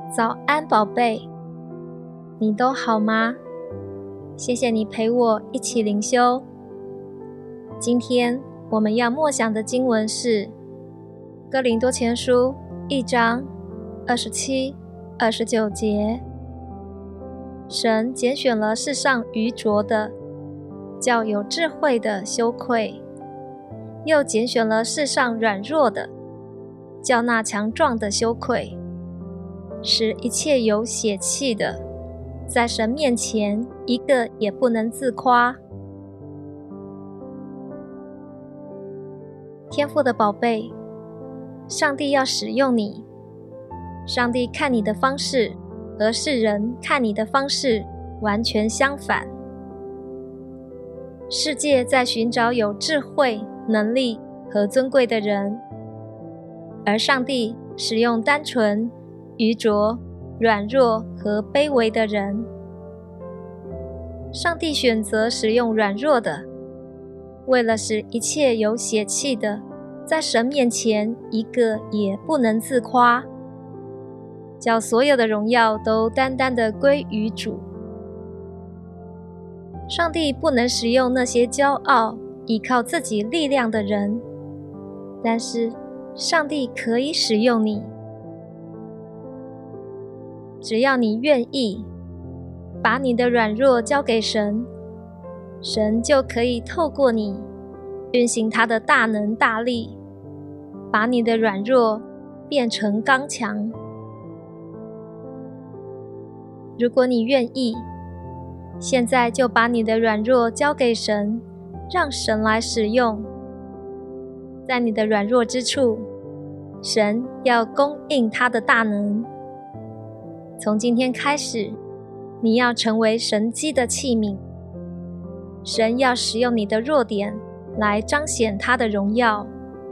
早安，宝贝，你都好吗？谢谢你陪我一起灵修。今天我们要默想的经文是哥林多前书1章27、29节。神拣选了世上愚拙的，叫有智慧的羞愧；又拣选了世上软弱的，叫那强壮的羞愧，使一切有血气的，在神面前一个也不能自夸。天父的宝贝，上帝要使用你。上帝看你的方式和世人看你的方式完全相反。世界在寻找有智慧、能力和尊贵的人，而上帝使用单纯、愚拙、软弱和卑微的人。上帝选择使用软弱的，为了使一切有血气的，在神面前一个也不能自夸，叫所有的荣耀都单单的归于主。上帝不能使用那些骄傲、依靠自己力量的人，但是上帝可以使用你。只要你愿意把你的软弱交给神，神就可以透过你运行他的大能大力，把你的软弱变成刚强。如果你愿意，现在就把你的软弱交给神，让神来使用。在你的软弱之处，神要供应他的大能。从今天开始，你要成为神迹的器皿。神要使用你的弱点来彰显他的荣耀。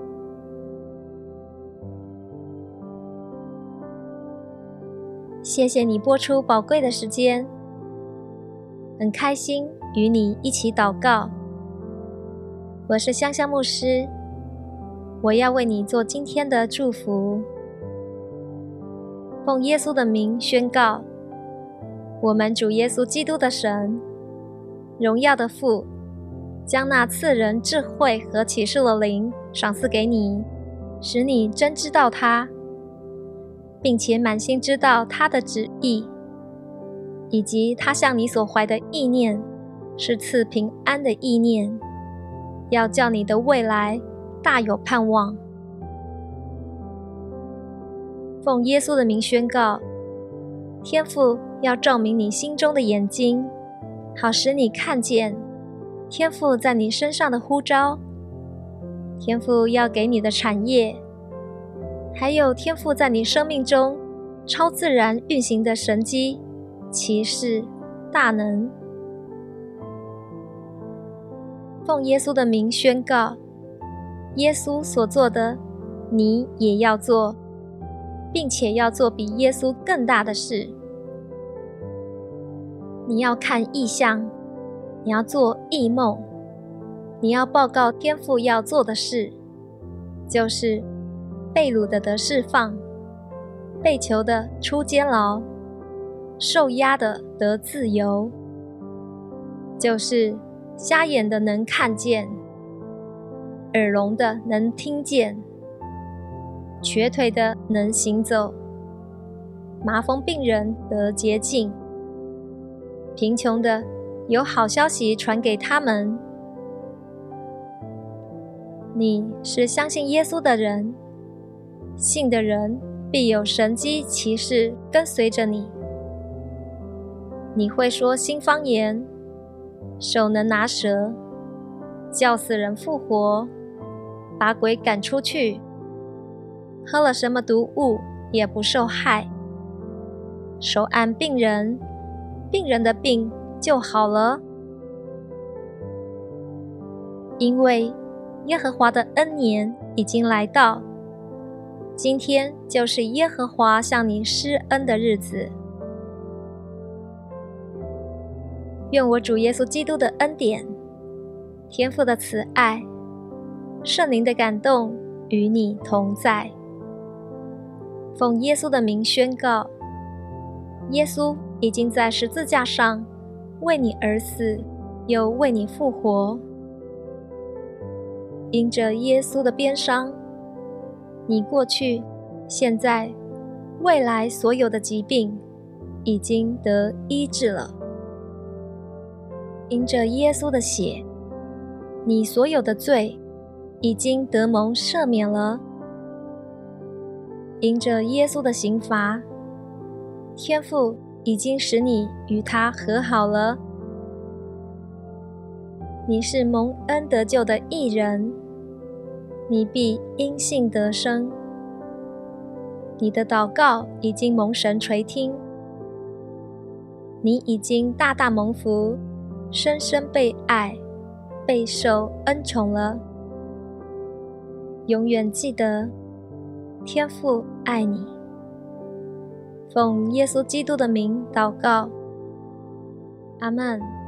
谢谢你播出宝贵的时间，很开心与你一起祷告。我是香香牧师，我要为你做今天的祝福。奉耶稣的名宣告，我们主耶稣基督的神，荣耀的父，将那赐人智慧和启示的灵赏赐给你，使你真知道他，并且满心知道他的旨意，以及他向你所怀的意念是赐平安的意念，要叫你的未来大有盼望。奉耶稣的名宣告，天父要照明你心中的眼睛，好使你看见天父在你身上的呼召，天父要给你的产业，还有天父在你生命中超自然运行的神迹、奇事、大能。奉耶稣的名宣告，耶稣所做的，你也要做，并且要做比耶稣更大的事。你要看异象，你要做异梦，你要报告天父要做的事，就是被掳的得释放，被囚的出监牢，受压的得自由，就是瞎眼的能看见，耳聋的能听见，瘸腿的能行走，麻风病人得洁净，贫穷的有好消息传给他们。你是相信耶稣的人，信的人必有神迹奇事跟随着你。你会说新方言，手能拿蛇，叫死人复活，把鬼赶出去，喝了什么毒物也不受害，手按病人，病人的病就好了。因为耶和华的恩年已经来到，今天就是耶和华向你施恩的日子。愿我主耶稣基督的恩典、天父的慈爱、圣灵的感动与你同在。奉耶稣的名宣告， 耶稣已经在十字架上为你而死，又为你复活。因着耶稣的鞭伤，你过去、现在、未来所有的疾病已经得医治了。因着耶稣的血，你所有的罪已经得蒙赦免了。因着耶稣的刑罚，天父已经使你与他和好了。你是蒙恩得救的义人，你必因信得生。你的祷告已经蒙神垂听，你已经大大蒙福，深深被爱，备受恩宠了。永远记得，天父爱你。奉耶稣基督的名祷告，阿们。